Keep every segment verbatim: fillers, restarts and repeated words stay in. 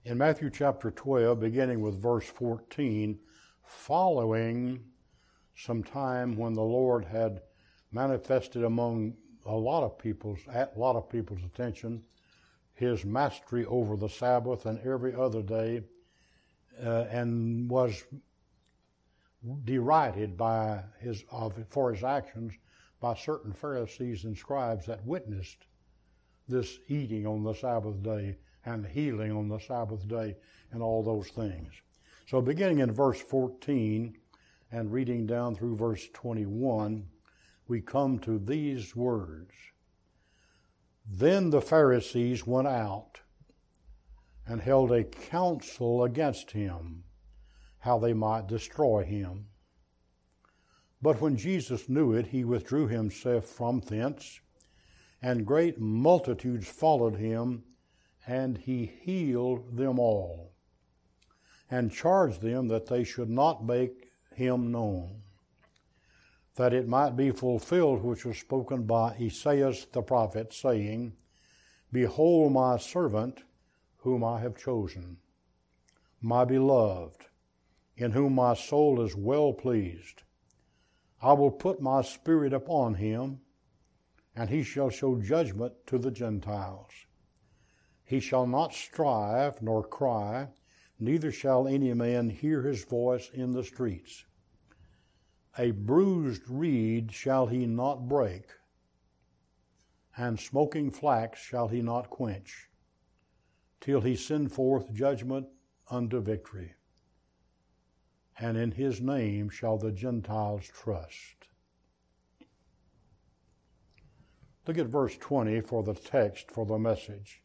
In Matthew chapter twelve, beginning with verse fourteen, following some time when the Lord had manifested among a lot of people's, a lot of people's attention, his mastery over the Sabbath and every other day, uh, and was derided by his of, for his actions by certain Pharisees and scribes that witnessed this eating on the Sabbath day and healing on the Sabbath day and all those things. So beginning in verse fourteen and reading down through verse twenty-one, we come to these words. Then the Pharisees went out and held a council against him, how they might destroy him. But when Jesus knew it, he withdrew himself from thence, and great multitudes followed him, and he healed them all, and charged them that they should not make him known, that it might be fulfilled which was spoken by Esaias the prophet, saying, Behold my servant, whom I have chosen, my beloved, in whom my soul is well pleased. I will put my spirit upon him, and he shall show judgment to the Gentiles. He shall not strive nor cry, neither shall any man hear his voice in the streets. A bruised reed shall he not break, and smoking flax shall he not quench, till he send forth judgment unto victory. And in his name shall the Gentiles trust. Look at verse twenty for the text for the message.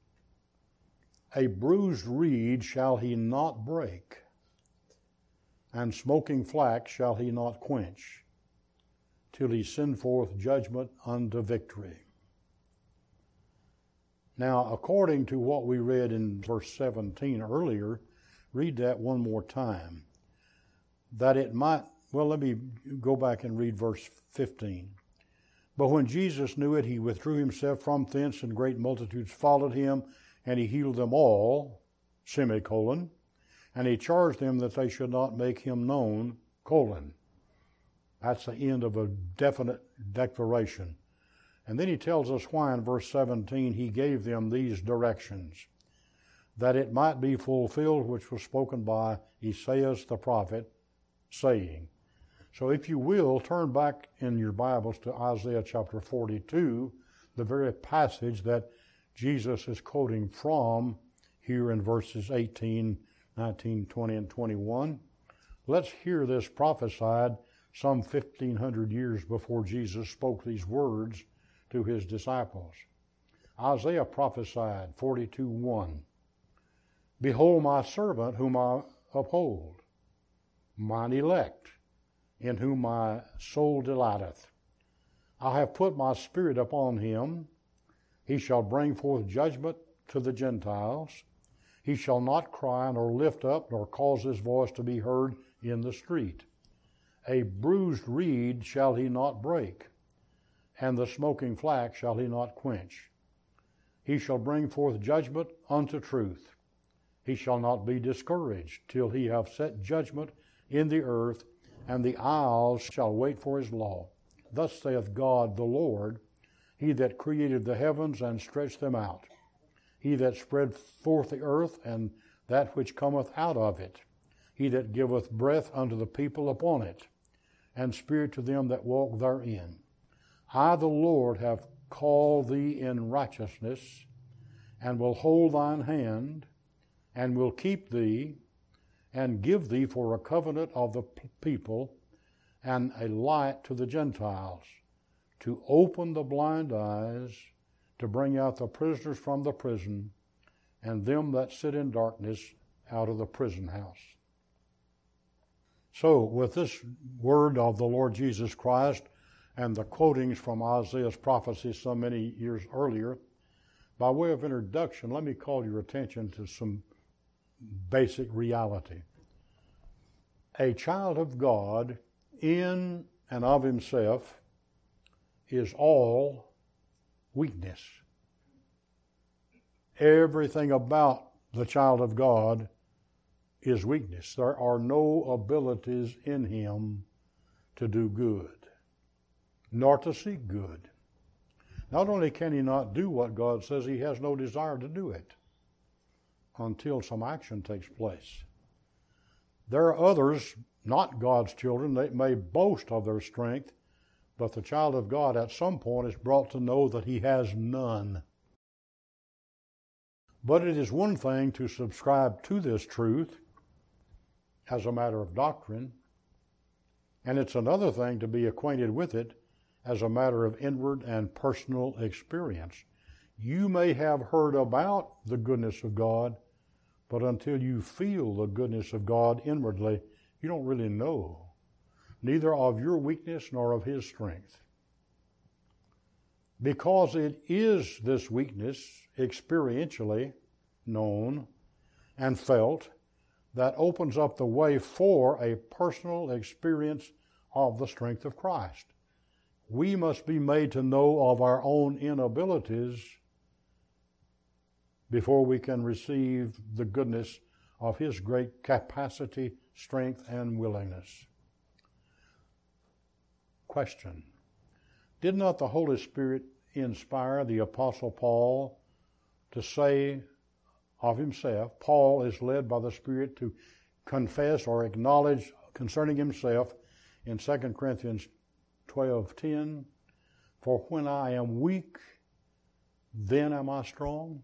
A bruised reed shall he not break, and smoking flax shall he not quench, till he send forth judgment unto victory. Now, according to what we read in verse seventeen earlier, read that one more time. That it might, well, let me go back and read verse fifteen. But when Jesus knew it, he withdrew himself from thence, and great multitudes followed him, and he healed them all, semicolon, and he charged them that they should not make him known, colon. That's the end of a definite declaration. And then he tells us why in verse seventeen he gave them these directions, that it might be fulfilled which was spoken by Esaias the prophet, saying. So if you will, turn back in your Bibles to Isaiah chapter forty-two, the very passage that Jesus is quoting from here in verses eighteen, nineteen, twenty, and twenty-one. Let's hear this prophesied some fifteen hundred years before Jesus spoke these words to his disciples. Isaiah prophesied, forty-two, one. Behold my servant whom I uphold, mine elect, in whom my soul delighteth. I have put my spirit upon him. He shall bring forth judgment to the Gentiles. He shall not cry nor lift up nor cause his voice to be heard in the street. A bruised reed shall he not break, and the smoking flax shall he not quench. He shall bring forth judgment unto truth. He shall not be discouraged till he have set judgment in the earth, and the isles shall wait for his law. Thus saith God the Lord, he that created the heavens and stretched them out, he that spread forth the earth and that which cometh out of it, he that giveth breath unto the people upon it, and spirit to them that walk therein. I, the Lord, have called thee in righteousness, and will hold thine hand, and will keep thee, and give thee for a covenant of the people, and a light to the Gentiles, to open the blind eyes, to bring out the prisoners from the prison, and them that sit in darkness out of the prison house. So, with this word of the Lord Jesus Christ and the quotings from Isaiah's prophecy so many years earlier, by way of introduction, let me call your attention to some basic reality. A child of God in and of himself is all weakness. Everything about the child of God is weakness. There are no abilities in him to do good, nor to seek good. Not only can he not do what God says, he has no desire to do it until some action takes place. There are others, not God's children, that may boast of their strength, but the child of God at some point is brought to know that he has none. But it is one thing to subscribe to this truth as a matter of doctrine, and it's another thing to be acquainted with it as a matter of inward and personal experience. You may have heard about the goodness of God, but until you feel the goodness of God inwardly, you don't really know, neither of your weakness nor of his strength. Because it is this weakness experientially known and felt that opens up the way for a personal experience of the strength of Christ. We must be made to know of our own inabilities before we can receive the goodness of his great capacity, strength, and willingness. Question: did not the Holy Spirit inspire the Apostle Paul to say of himself, Paul is led by the Spirit to confess or acknowledge concerning himself in Second Corinthians twelve ten, for when I am weak, then am I strong?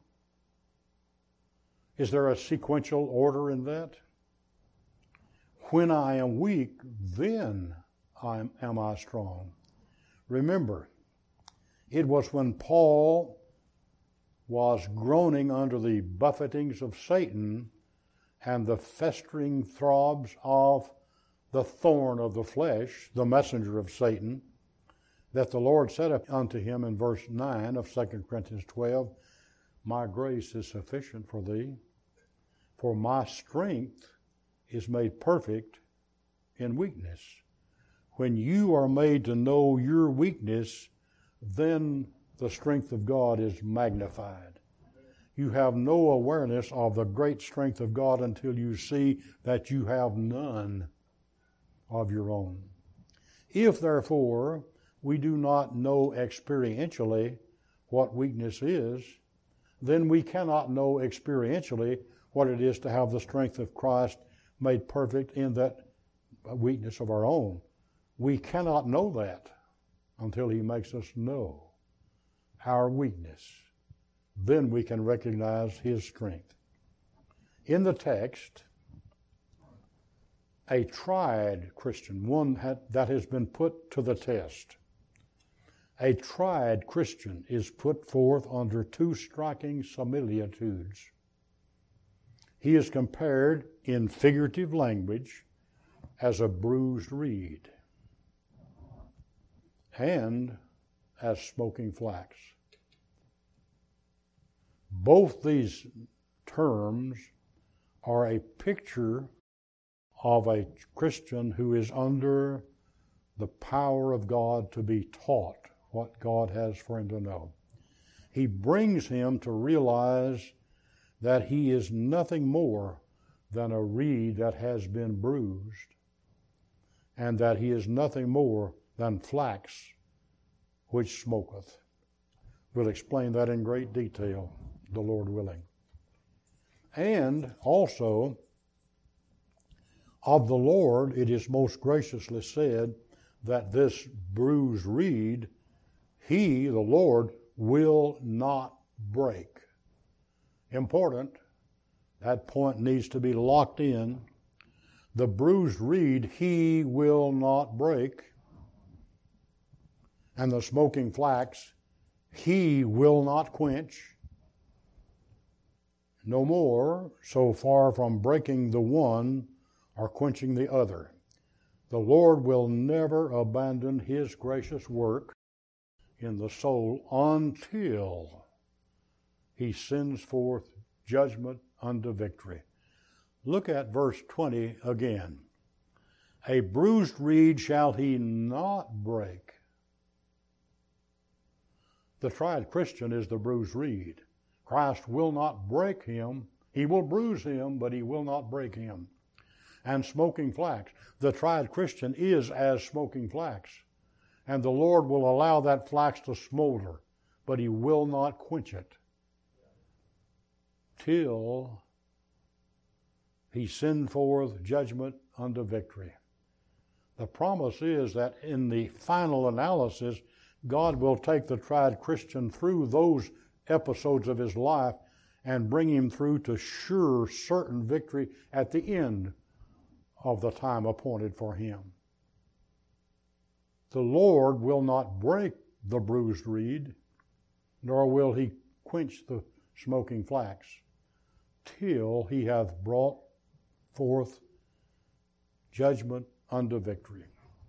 Is there a sequential order in that? When I am weak, then I'm, am I strong. Remember, it was when Paul was groaning under the buffetings of Satan and the festering throbs of the thorn of the flesh, the messenger of Satan, that the Lord said unto him in verse nine of Second Corinthians twelve, my grace is sufficient for thee, for my strength is made perfect in weakness. When you are made to know your weakness, then the strength of God is magnified. You have no awareness of the great strength of God until you see that you have none of your own. If, therefore, we do not know experientially what weakness is, then we cannot know experientially what it is to have the strength of Christ made perfect in that weakness of our own. We cannot know that until he makes us know our weakness. Then we can recognize his strength. In the text, a tried Christian, one that has been put to the test, a tried Christian is put forth under two striking similitudes. He is compared in figurative language as a bruised reed and as smoking flax. Both these terms are a picture of a Christian who is under the power of God to be taught what God has for him to know. He brings him to realize that he is nothing more than a reed that has been bruised, and that he is nothing more than flax which smoketh. We'll explain that in great detail, the Lord willing. And also, of the Lord it is most graciously said that this bruised reed, he, the Lord, will not break. Important. That point needs to be locked in. The bruised reed, he will not break. And the smoking flax, he will not quench. No more, so far from breaking the one or quenching the other. The Lord will never abandon his gracious work in the soul until he sends forth judgment unto victory. Look at verse twenty again. A bruised reed shall he not break. The tried Christian is the bruised reed. Christ will not break him He will bruise him, but he will not break him. And smoking flax. The tried Christian is as smoking flax. And the Lord will allow that flax to smolder, but he will not quench it till he send forth judgment unto victory. The promise is that in the final analysis, God will take the tried Christian through those episodes of his life and bring him through to sure, certain victory at the end of the time appointed for him. The Lord will not break the bruised reed, nor will he quench the smoking flax, till he hath brought forth judgment unto victory.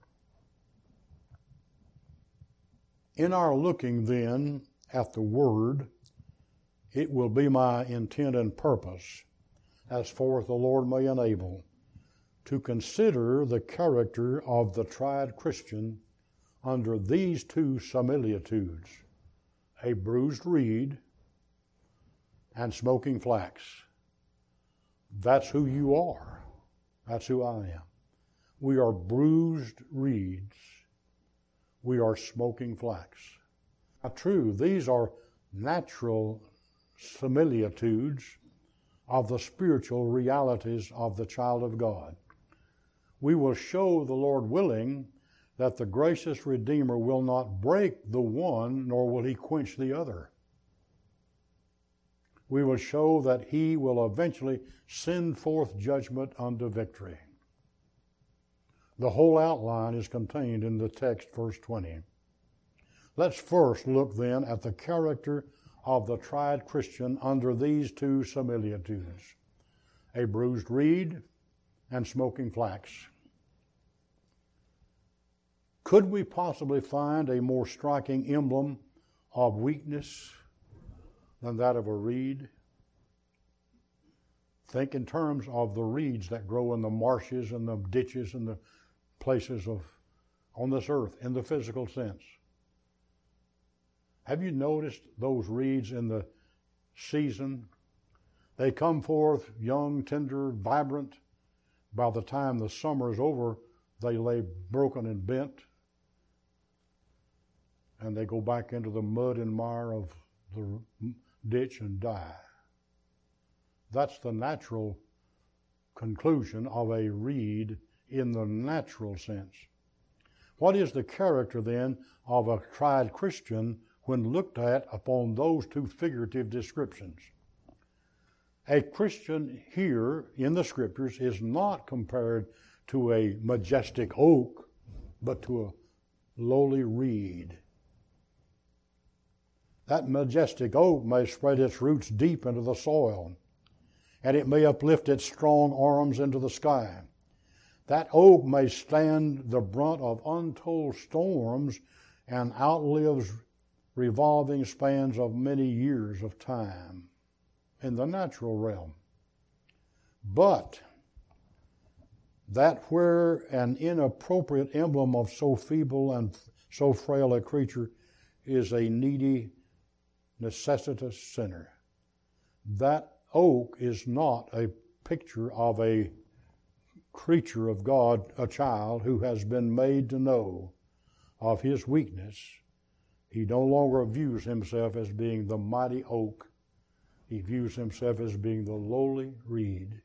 In our looking then at the Word, it will be my intent and purpose, as forth the Lord may enable, to consider the character of the tried Christian under these two similitudes, a bruised reed and smoking flax. That's who you are. That's who I am. We are bruised reeds. We are smoking flax. Now, true, these are natural similitudes of the spiritual realities of the child of God. We will show, the Lord willing, that the gracious Redeemer will not break the one, nor will he quench the other. We will show that he will eventually send forth judgment unto victory. The whole outline is contained in the text, verse twenty. Let's first look then at the character of the tried Christian under these two similitudes, a bruised reed and smoking flax. Could we possibly find a more striking emblem of weakness than that of a reed? Think in terms of the reeds that grow in the marshes and the ditches and the places of on this earth in the physical sense. Have you noticed those reeds in the season? They come forth young, tender, vibrant. By the time the summer is over, they lay broken and bent, and they go back into the mud and mire of the ditch and die. That's the natural conclusion of a reed in the natural sense. What is the character then of a tried Christian when looked at upon those two figurative descriptions? A Christian here in the Scriptures is not compared to a majestic oak, but to a lowly reed. That majestic oak may spread its roots deep into the soil, and it may uplift its strong arms into the sky. That oak may stand the brunt of untold storms and outlives revolving spans of many years of time in the natural realm. But that where an inappropriate emblem of so feeble and so frail a creature is a needy, necessitous sinner, that oak is not a picture of a creature of God, a child who has been made to know of his weakness. He no longer views himself as being the mighty oak. He views himself as being the lowly reed.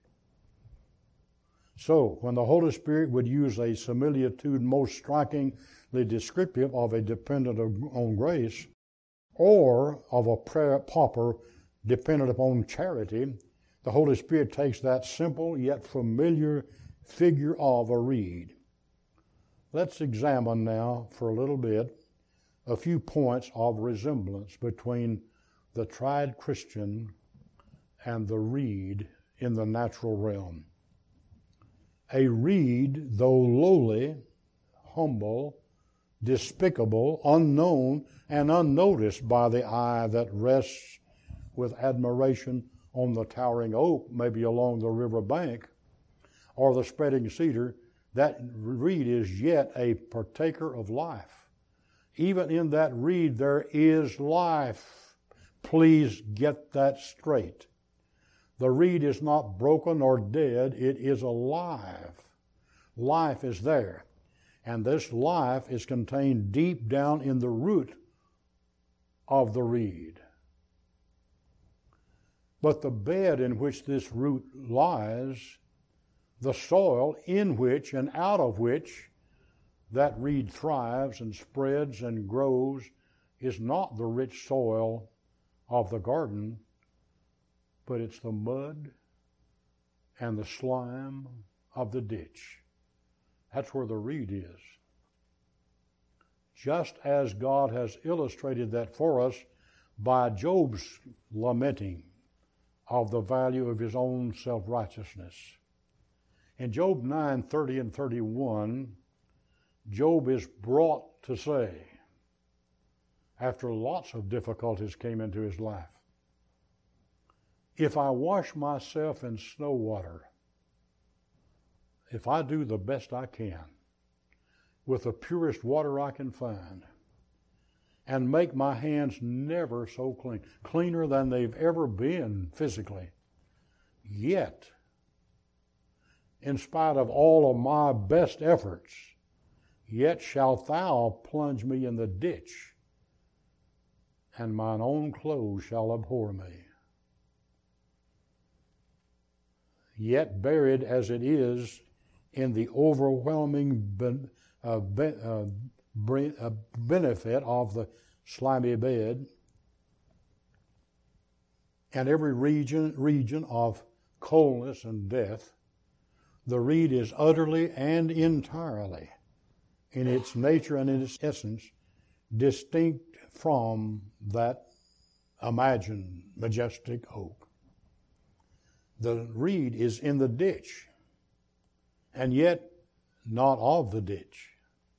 So, when the Holy Spirit would use a similitude most strikingly descriptive of a dependent on grace, or of a prayer pauper dependent upon charity, the Holy Spirit takes that simple yet familiar figure of a reed. Let's examine now for a little bit a few points of resemblance between the tried Christian and the reed in the natural realm. A reed, though lowly, humble, despicable, unknown, and unnoticed by the eye that rests with admiration on the towering oak, maybe along the river bank, or the spreading cedar, that reed is yet a partaker of life. Even in that reed there is life. Please get that straight. The reed is not broken or dead, it is alive. Life is there. And this life is contained deep down in the root of the reed. But the bed in which this root lies, the soil in which and out of which that reed thrives and spreads and grows, is not the rich soil of the garden, but it's the mud and the slime of the ditch. That's where the reed is. Just as God has illustrated that for us by Job's lamenting of the value of his own self-righteousness. In Job nine, thirty and thirty-one, Job is brought to say, after lots of difficulties came into his life, if I wash myself in snow water, if I do the best I can with the purest water I can find, and make my hands never so clean, cleaner than they've ever been physically, yet, in spite of all of my best efforts, yet shalt thou plunge me in the ditch, and mine own clothes shall abhor me. Yet buried as it is in the overwhelming ben, uh, ben, uh, bre, uh, benefit of the slimy bed, and every region, region of coldness and death, the reed is utterly and entirely, in its nature and in its essence, distinct from that imagined majestic oak. The reed is in the ditch, and yet not of the ditch.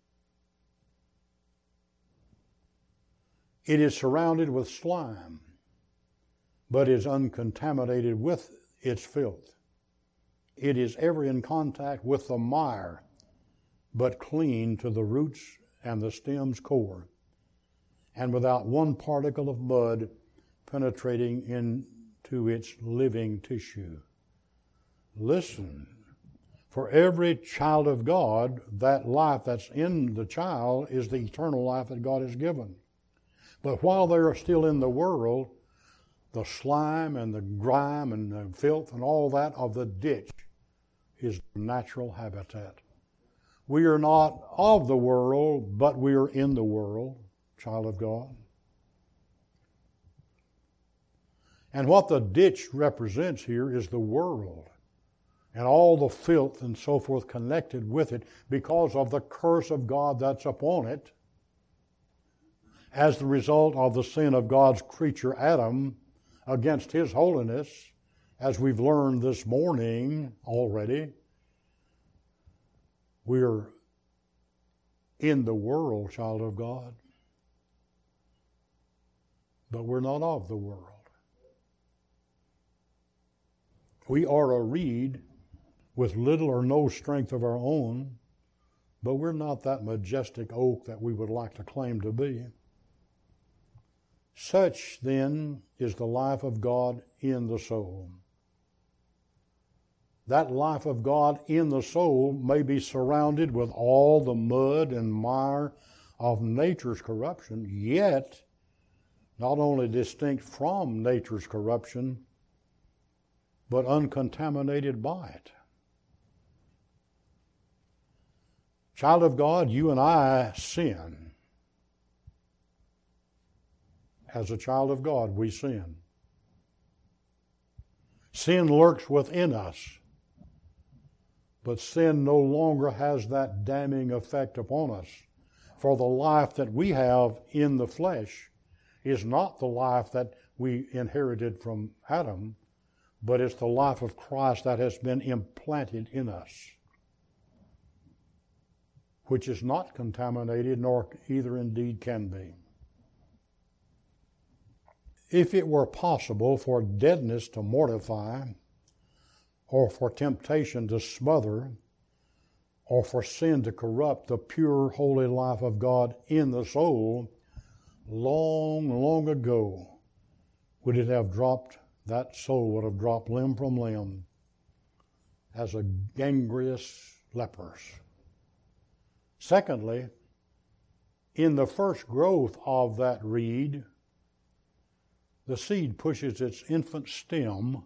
It is surrounded with slime, but is uncontaminated with its filth. It is ever in contact with the mire, but clean to the roots and the stem's core, and without one particle of mud penetrating into its living tissue. Listen, for every child of God, that life that's in the child is the eternal life that God has given. But while they're still in the world, the slime and the grime and the filth and all that of the ditch is the natural habitat. We are not of the world, but we are in the world, child of God. And what the ditch represents here is the world and all the filth and so forth connected with it because of the curse of God that's upon it as the result of the sin of God's creature Adam against his holiness, as we've learned this morning already. We're in the world, child of God, but we're not of the world. We are a reed with little or no strength of our own, but we're not that majestic oak that we would like to claim to be. Such, then, is the life of God in the soul. That life of God in the soul may be surrounded with all the mud and mire of nature's corruption, yet not only distinct from nature's corruption, but uncontaminated by it. Child of God, you and I sin. As a child of God, we sin. Sin lurks within us, but sin no longer has that damning effect upon us. For the life that we have in the flesh is not the life that we inherited from Adam, but it's the life of Christ that has been implanted in us, which is not contaminated, nor either indeed can be. If it were possible for deadness to mortify, or for temptation to smother, or for sin to corrupt the pure, holy life of God in the soul, long, long ago would it have dropped that soul would have dropped limb from limb as a gangrenous leprous. Secondly, in the first growth of that reed, the seed pushes its infant stem,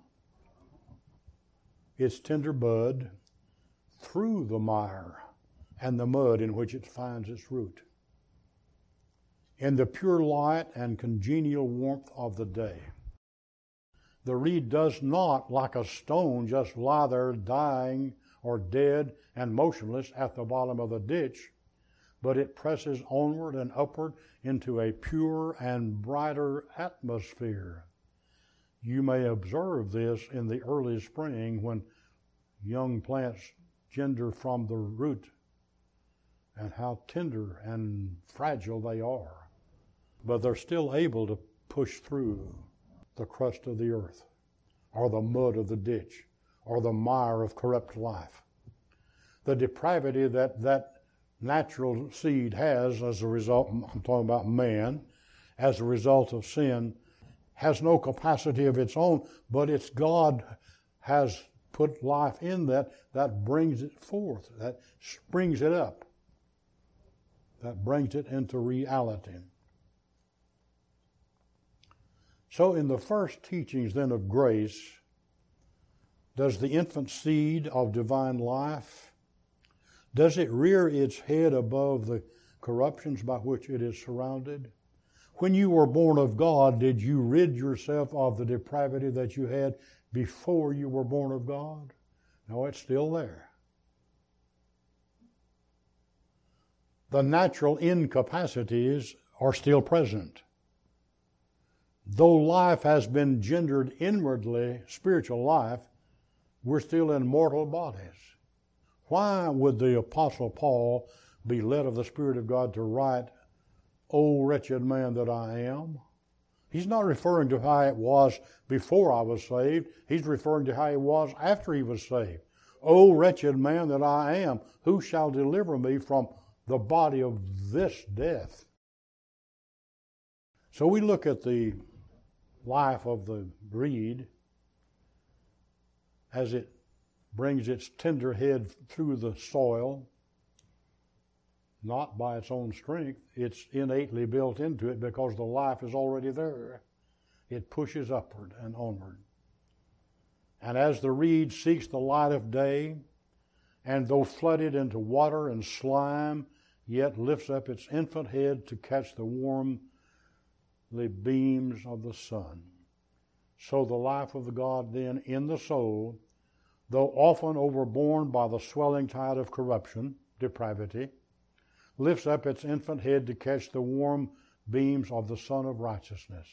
its tender bud, through the mire and the mud in which it finds its root. In the pure light and congenial warmth of the day, the reed does not, like a stone, just lie there dying or dead and motionless at the bottom of the ditch, but it presses onward and upward into a pure and brighter atmosphere. You may observe this in the early spring when young plants gender from the root, and how tender and fragile they are. But they're still able to push through the crust of the earth, or the mud of the ditch, or the mire of corrupt life. The depravity that that natural seed has as a result, I'm talking about man, as a result of sin, has no capacity of its own, but it's God has put life in that, that brings it forth, that springs it up, that brings it into reality. So in the first teachings then of grace, does the infant seed of divine life, does it rear its head above the corruptions by which it is surrounded? When you were born of God, did you rid yourself of the depravity that you had before you were born of God? No, it's still there. The natural incapacities are still present. Though life has been gendered inwardly, spiritual life, we're still in mortal bodies. Why would the Apostle Paul be led of the Spirit of God to write, "O wretched man that I am"? He's not referring to how it was before I was saved. He's referring to how it was after he was saved. "O wretched man that I am, who shall deliver me from the body of this death?" So we look at the life of the reed as it brings its tender head through the soil, not by its own strength. It's innately built into it because the life is already there. It pushes upward and onward. And as the reed seeks the light of day, and though flooded into water and slime, yet lifts up its infant head to catch the warm the beams of the sun. So the life of God then in the soul, though often overborne by the swelling tide of corruption, depravity, lifts up its infant head to catch the warm beams of the sun of righteousness.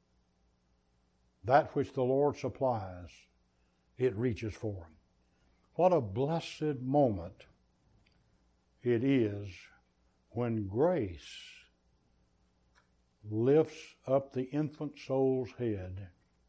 That which the Lord supplies, it reaches for. What a blessed moment it is when grace lifts up the infant soul's head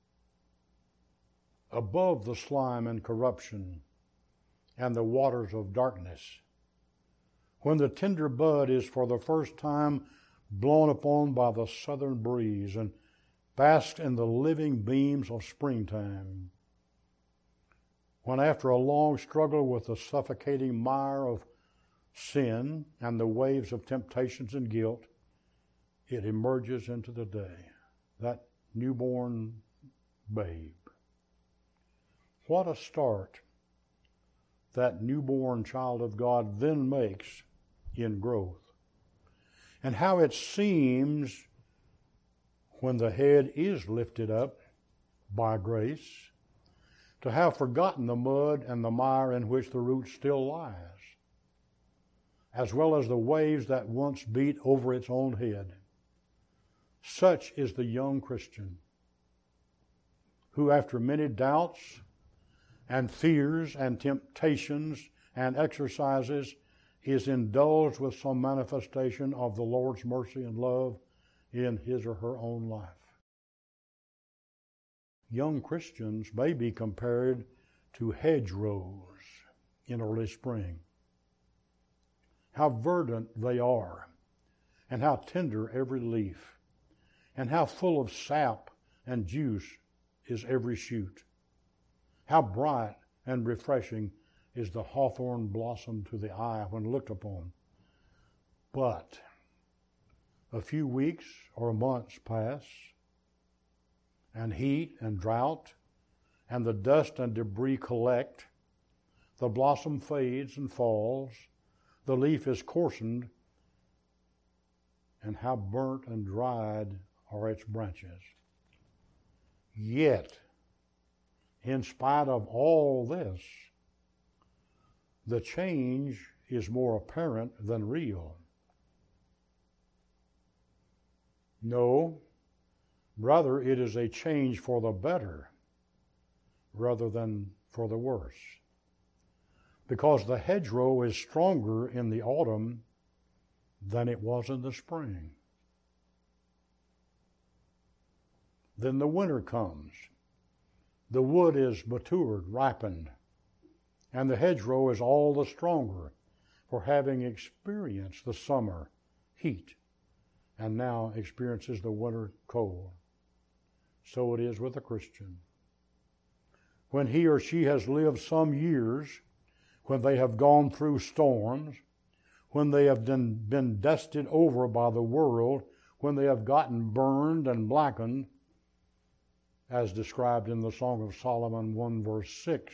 above the slime and corruption and the waters of darkness. When the tender bud is for the first time blown upon by the southern breeze and basks in the living beams of springtime. When after a long struggle with the suffocating mire of sin and the waves of temptations and guilt, it emerges into the day, that newborn babe. What a start that newborn child of God then makes in growth. And how it seems when the head is lifted up by grace to have forgotten the mud and the mire in which the root still lies, as well as the waves that once beat over its own head. Such is the young Christian who, after many doubts and fears and temptations and exercises, is indulged with some manifestation of the Lord's mercy and love in his or her own life. Young Christians may be compared to hedgerows in early spring. How verdant they are, and how tender every leaf, and how full of sap and juice is every shoot. How bright and refreshing is the hawthorn blossom to the eye when looked upon. But a few weeks or months pass, and heat and drought and the dust and debris collect. The blossom fades and falls. The leaf is coarsened, and how burnt and dried are its branches. Yet, in spite of all this, the change is more apparent than real. No, rather it is a change for the better rather than for the worse. Because the hedgerow is stronger in the autumn than it was in the spring. Then the winter comes. The wood is matured, ripened, and the hedgerow is all the stronger for having experienced the summer heat and now experiences the winter cold. So it is with a Christian. When he or she has lived some years, when they have gone through storms, when they have been, been dusted over by the world, when they have gotten burned and blackened, as described in the Song of Solomon one verse six,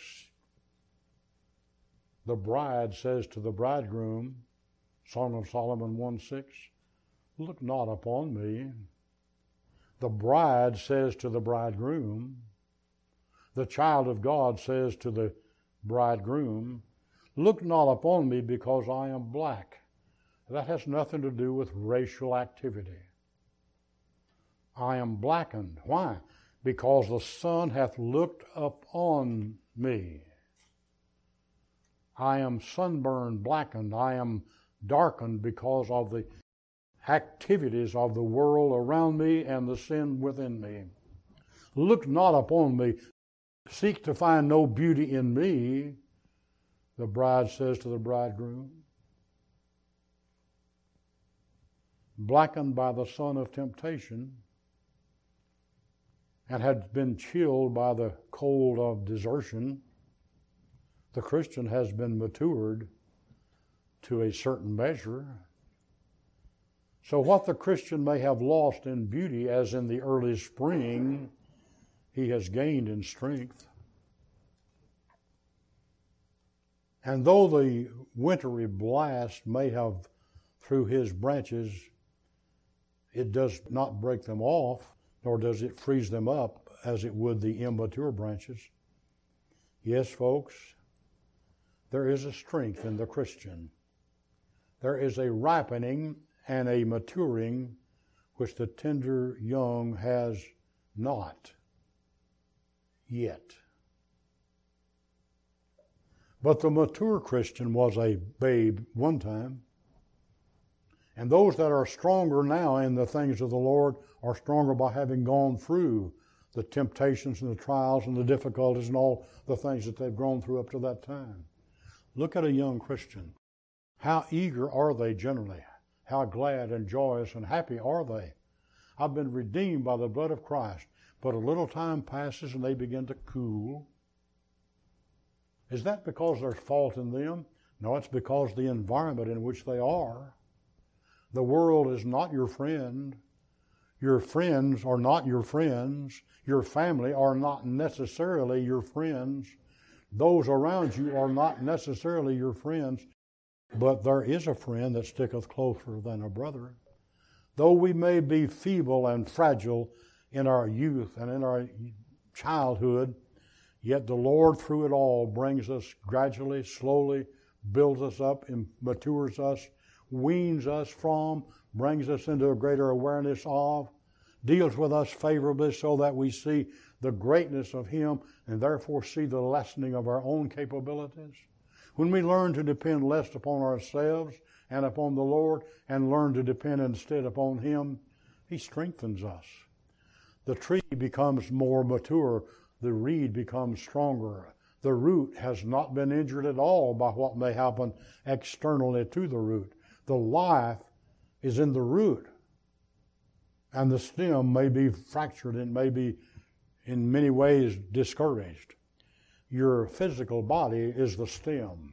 the bride says to the bridegroom, Song of Solomon one six, look not upon me. The bride says to the bridegroom, the child of God says to the bridegroom, look not upon me because I am black. That has nothing to do with racial activity. I am blackened. Why? Because the sun hath looked upon me. I am sunburned, blackened. I am darkened because of the activities of the world around me and the sin within me. Look not upon me. Seek to find no beauty in me, the bride says to the bridegroom. Blackened by the sun of temptation and had been chilled by the cold of desertion, the Christian has been matured to a certain measure. So what the Christian may have lost in beauty, as in the early spring, he has gained in strength. And though the wintry blast may have, through his branches, it does not break them off, nor does it freeze them up as it would the immature branches. Yes, folks, there is a strength in the Christian. There is a ripening and a maturing which the tender young has not yet. But the mature Christian was a babe one time. And those that are stronger now in the things of the Lord are stronger by having gone through the temptations and the trials and the difficulties and all the things that they've gone through up to that time. Look at a young Christian. How eager are they generally? How glad and joyous and happy are they? I've been redeemed by the blood of Christ. But a little time passes and they begin to cool. Is that because there's fault in them? No, it's because the environment in which they are. The world is not your friend. Your friends are not your friends. Your family are not necessarily your friends. Those around you are not necessarily your friends. But there is a friend that sticketh closer than a brother. Though we may be feeble and fragile in our youth and in our childhood, yet the Lord through it all brings us gradually, slowly, builds us up, and matures us, weans us from, brings us into a greater awareness of, deals with us favorably so that we see the greatness of Him and therefore see the lessening of our own capabilities. When we learn to depend less upon ourselves and upon the Lord and learn to depend instead upon Him, He strengthens us. The tree becomes more mature. The reed becomes stronger. The root has not been injured at all by what may happen externally to the root. The life is in the root. And the stem may be fractured and may be in many ways discouraged. Your physical body is the stem.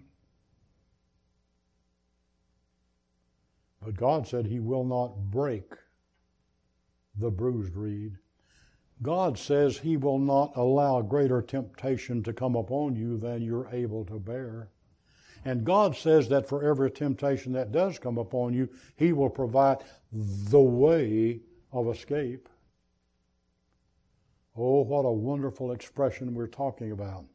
But God said He will not break the bruised reed. God says He will not allow greater temptation to come upon you than you're able to bear. And God says that for every temptation that does come upon you, He will provide the way of escape. Oh, what a wonderful expression we're talking about.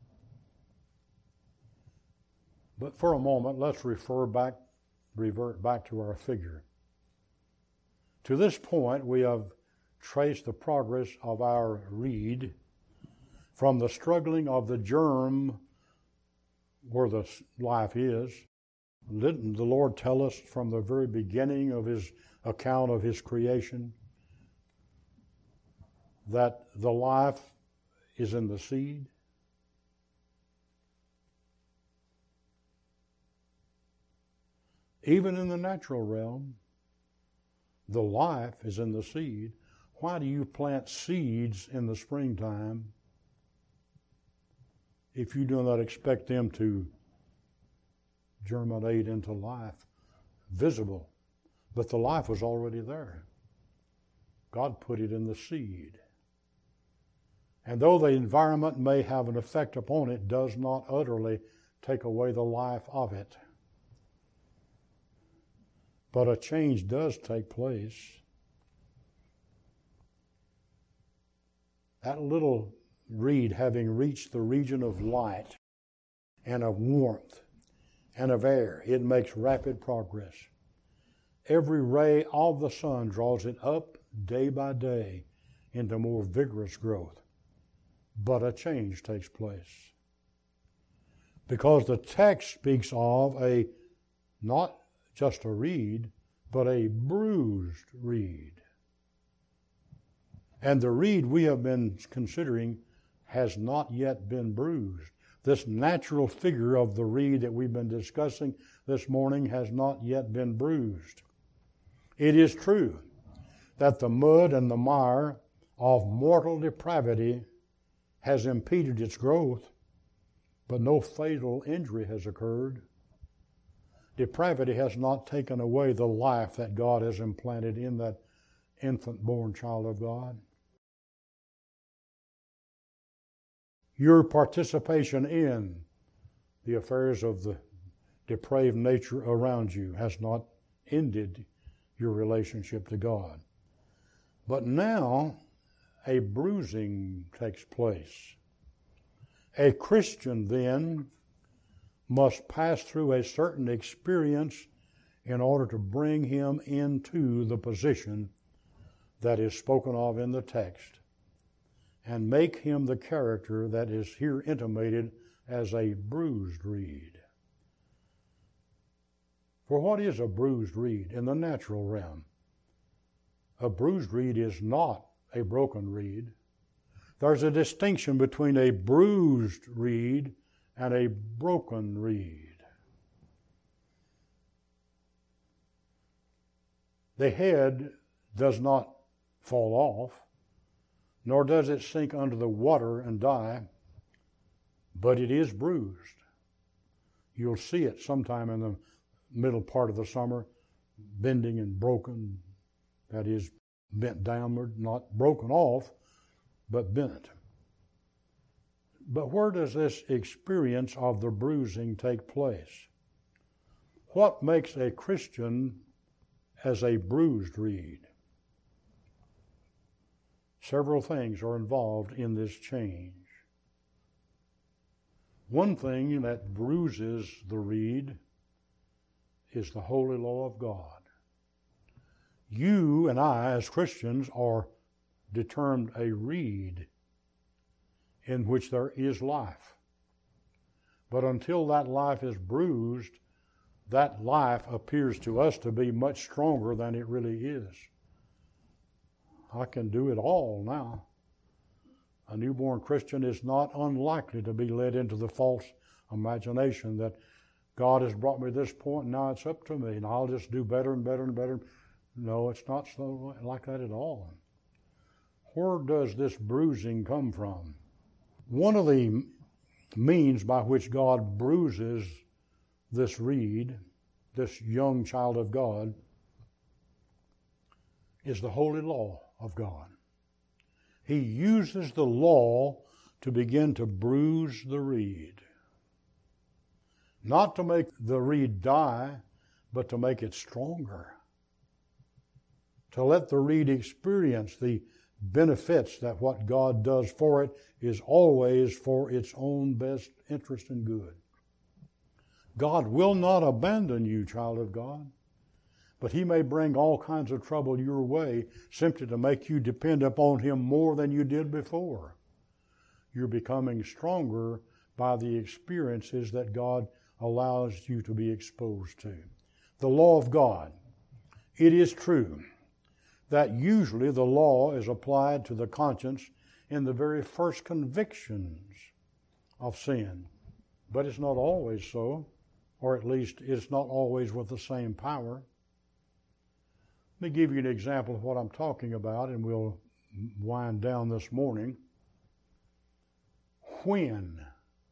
But for a moment, let's refer back, revert back to our figure. To this point, we have traced the progress of our reed from the struggling of the germ where the life is. Didn't the Lord tell us from the very beginning of His account of His creation that the life is in the seed? Even in the natural realm, the life is in the seed. Why do you plant seeds in the springtime if you do not expect them to germinate into life, visible? But the life was already there. God put it in the seed. And though the environment may have an effect upon it, does not utterly take away the life of it. But a change does take place. That little reed, having reached the region of light and of warmth and of air, it makes rapid progress. Every ray of the sun draws it up day by day into more vigorous growth. But a change takes place. Because the text speaks of a, not just a reed, but a bruised reed. And the reed we have been considering has not yet been bruised. This natural figure of the reed that we've been discussing this morning has not yet been bruised. It is true that the mud and the mire of mortal depravity has impeded its growth, but no fatal injury has occurred. Depravity has not taken away the life that God has implanted in that infant-born child of God. Your participation in the affairs of the depraved nature around you has not ended your relationship to God. But now a bruising takes place. A Christian then must pass through a certain experience in order to bring him into the position that is spoken of in the text and make him the character that is here intimated as a bruised reed. For what is a bruised reed in the natural realm? A bruised reed is not a broken reed. There's a distinction between a bruised reed and a broken reed. The head does not fall off, nor does it sink under the water and die, but it is bruised. You'll see it sometime in the middle part of the summer, bending and broken, that is, bent downward, not broken off, but bent. But where does this experience of the bruising take place? What makes a Christian as a bruised reed? Several things are involved in this change. One thing that bruises the reed is the holy law of God. You and I, as Christians, are determined a reed in which there is life. But until that life is bruised, that life appears to us to be much stronger than it really is. I can do it all now. A newborn Christian is not unlikely to be led into the false imagination that God has brought me to this point, and now it's up to me, and I'll just do better and better and better. No, it's not so like that at all. Where does this bruising come from? One of the means by which God bruises this reed, this young child of God, is the holy law of God. He uses the law to begin to bruise the reed. Not to make the reed die, but to make it stronger. To let the reed experience the benefits that what God does for it is always for its own best interest and good. God will not abandon you, child of God, but He may bring all kinds of trouble your way simply to make you depend upon Him more than you did before. You're becoming stronger by the experiences that God allows you to be exposed to. The law of God. It is true that usually the law is applied to the conscience in the very first convictions of sin. But it's not always so, or at least it's not always with the same power. Let me give you an example of what I'm talking about, and we'll wind down this morning. When?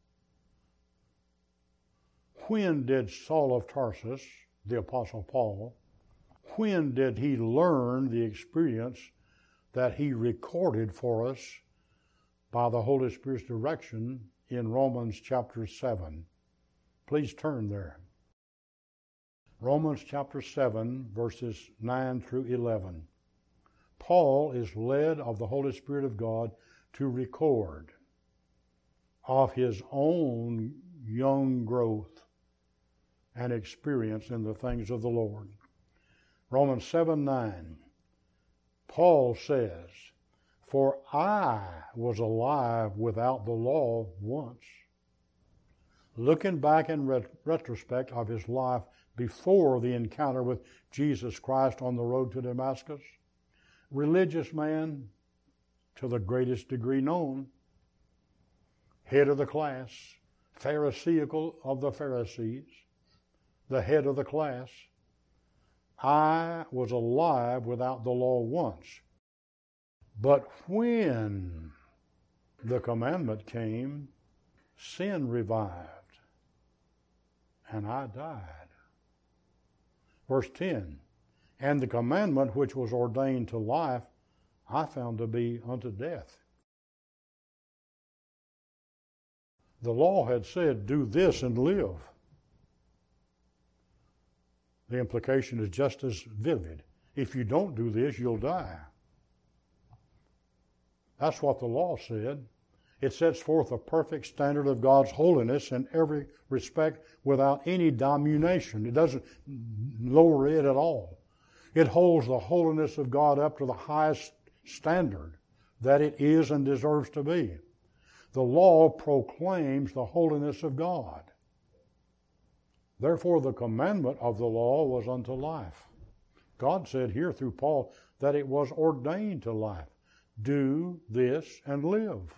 When did Saul of Tarsus, the Apostle Paul, when did he learn the experience that he recorded for us by the Holy Spirit's direction in Romans chapter seven? Please turn there. Romans chapter seven, verses nine through eleven. Paul is led of the Holy Spirit of God to record of his own young growth and experience in the things of the Lord. Romans seven nine, Paul says, "For I was alive without the law once." Looking back in ret- retrospect of his life before the encounter with Jesus Christ on the road to Damascus, religious man to the greatest degree known, head of the class, Pharisaical of the Pharisees, the head of the class. I was alive without the law once. But when the commandment came, sin revived, and I died. Verse ten, and the commandment which was ordained to life, I found to be unto death. The law had said, do this and live. The implication is just as vivid. If you don't do this, you'll die. That's what the law said. It sets forth a perfect standard of God's holiness in every respect without any diminution. It doesn't lower it at all. It holds the holiness of God up to the highest standard that it is and deserves to be. The law proclaims the holiness of God. Therefore, the commandment of the law was unto life. God said here through Paul that it was ordained to life. Do this and live.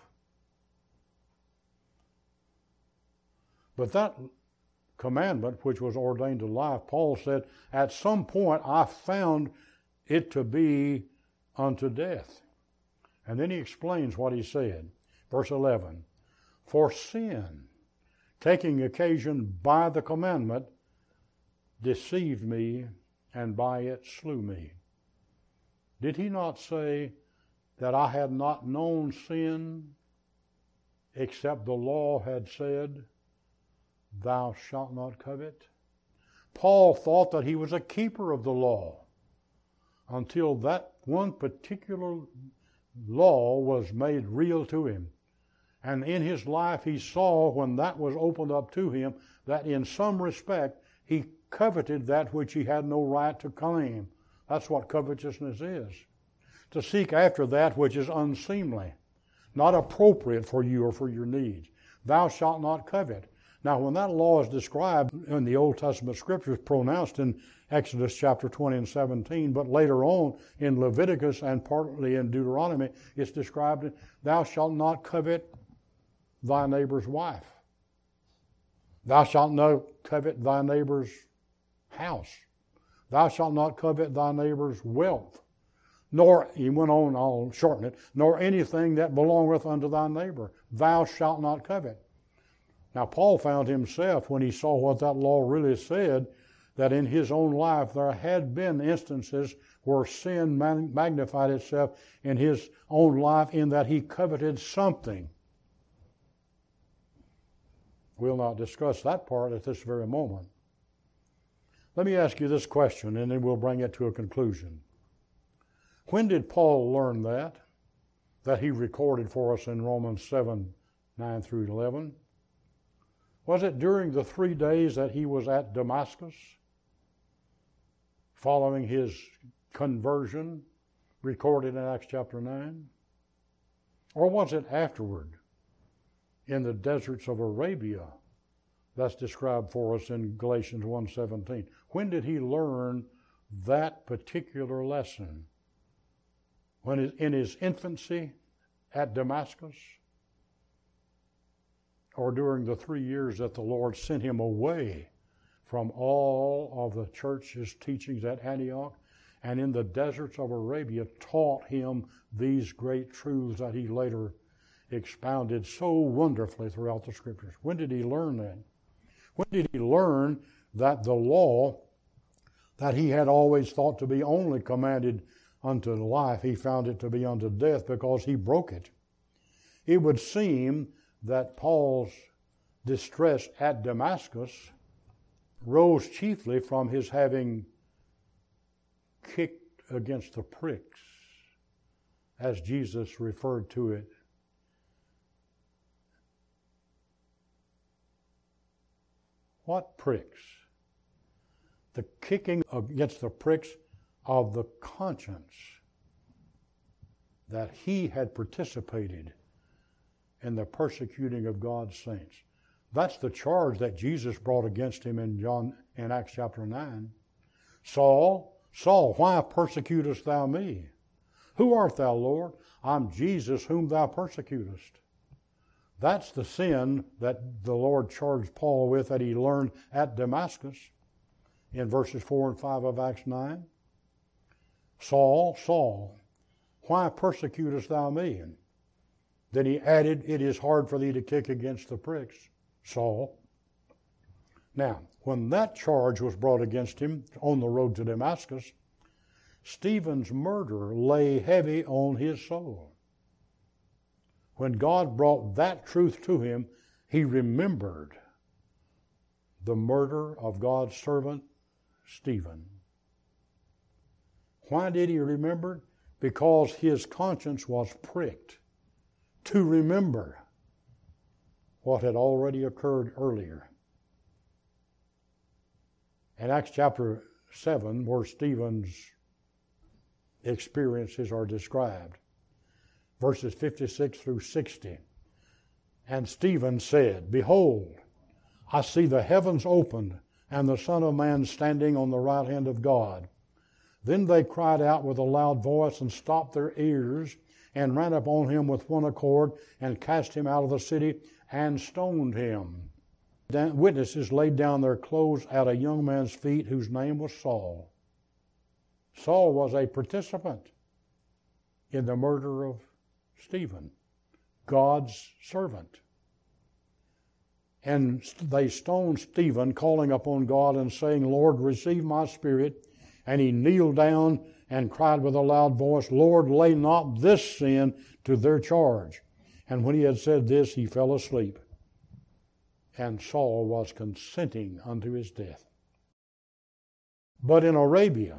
But that commandment, which was ordained to life, Paul said, at some point I found it to be unto death. And then he explains what he said. Verse eleven, for sin, taking occasion by the commandment, deceived me, and by it slew me. Did he not say that I had not known sin, except the law had said, thou shalt not covet? Paul thought that he was a keeper of the law until that one particular law was made real to him. And in his life he saw, when that was opened up to him, that in some respect he coveted that which he had no right to claim. That's what covetousness is. To seek after that which is unseemly, not appropriate for you or for your needs. Thou shalt not covet. Now, when that law is described in the Old Testament Scriptures, pronounced in Exodus chapter twenty and seventeen, but later on in Leviticus and partly in Deuteronomy, it's described, thou shalt not covet thy neighbor's wife. Thou shalt not covet thy neighbor's house. Thou shalt not covet thy neighbor's wealth. nor, he went on, I'll shorten it, nor anything that belongeth unto thy neighbor. Thou shalt not covet. Now, Paul found himself, when he saw what that law really said, that in his own life there had been instances where sin magnified itself in his own life in that he coveted something. We'll not discuss that part at this very moment. Let me ask you this question, and then we'll bring it to a conclusion. When did Paul learn that, that he recorded for us in Romans seven, nine through eleven? Was it during the three days that he was at Damascus, following his conversion, recorded in Acts chapter nine? Or was it afterward, in the deserts of Arabia, that's described for us in Galatians one seventeen? When did he learn that particular lesson? When in his infancy at Damascus? Or during the three years that the Lord sent him away from all of the church's teachings at Antioch, and in the deserts of Arabia taught him these great truths that he later expounded so wonderfully throughout the Scriptures? When did he learn that? When did he learn that the law that he had always thought to be only commanded unto life, he found it to be unto death because he broke it? It would seem that Paul's distress at Damascus rose chiefly from his having kicked against the pricks, as Jesus referred to it. What pricks? The kicking against the pricks of the conscience that he had participated in the persecuting of God's saints. That's the charge that Jesus brought against him in John in Acts chapter nine. Saul, Saul, why persecutest thou me? Who art thou, Lord? I'm Jesus whom thou persecutest. That's the sin that the Lord charged Paul with that he learned at Damascus in verses four and five of Acts nine. Saul, Saul, why persecutest thou me? And then he added, it is hard for thee to kick against the pricks, Saul. Now, when that charge was brought against him on the road to Damascus, Stephen's murder lay heavy on his soul. When God brought that truth to him, he remembered the murder of God's servant, Stephen. Why did he remember? Because his conscience was pricked to remember what had already occurred earlier. In Acts chapter seven, where Stephen's experiences are described, verses fifty-six through sixty, and Stephen said, Behold, I see the heavens opened, and the Son of Man standing on the right hand of God. Then they cried out with a loud voice and stopped their ears and ran upon him with one accord and cast him out of the city and stoned him. Then witnesses laid down their clothes at a young man's feet whose name was Saul. Saul was a participant in the murder of Stephen, God's servant. And they stoned Stephen, calling upon God and saying, Lord, receive my spirit. And he kneeled down and cried with a loud voice, Lord, lay not this sin to their charge. And when he had said this, he fell asleep. And Saul was consenting unto his death. But in Arabia,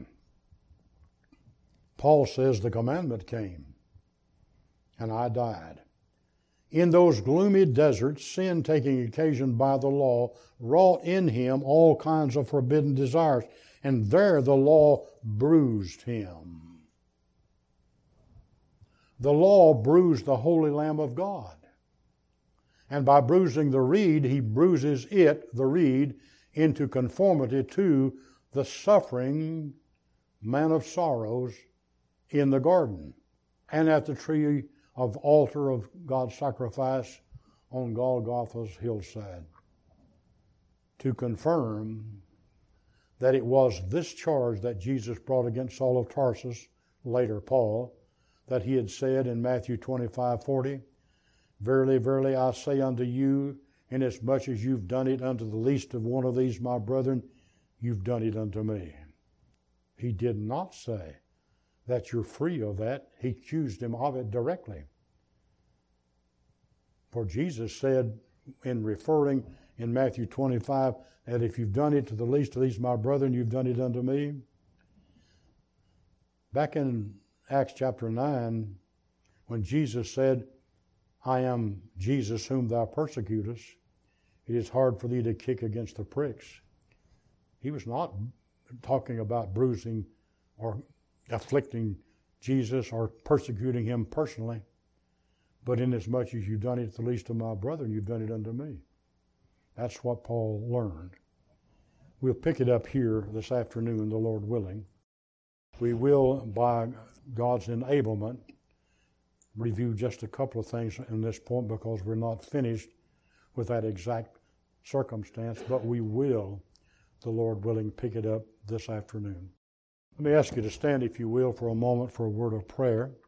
Paul says the commandment came, and I died. In those gloomy deserts, sin taking occasion by the law, wrought in him all kinds of forbidden desires, and there the law bruised him. The law bruised the Holy Lamb of God. And by bruising the reed, he bruises it, the reed, into conformity to the suffering man of sorrows in the garden and at the tree of altar of God's sacrifice on Golgotha's hillside, to confirm that it was this charge that Jesus brought against Saul of Tarsus later Paul, that he had said in Matthew twenty-five forty, "Verily, verily, I say unto you, inasmuch as you've done it unto the least of one of these my brethren, you've done it unto me." He did not say that you're free of that. He accused him of it directly. For Jesus said, in referring in Matthew twenty-five, that if you've done it to the least of these my brethren, you've done it unto me. Back in Acts chapter nine, when Jesus said, "I am Jesus whom thou persecutest, it is hard for thee to kick against the pricks." He was not talking about bruising or afflicting Jesus or persecuting him personally, but inasmuch as you've done it to the least of my brethren, you've done it unto me. That's what Paul learned. We'll pick it up here this afternoon, the Lord willing. We will, by God's enablement, review just a couple of things in this point because we're not finished with that exact circumstance, but we will, the Lord willing, pick it up this afternoon. Let me ask you to stand, if you will, for a moment for a word of prayer.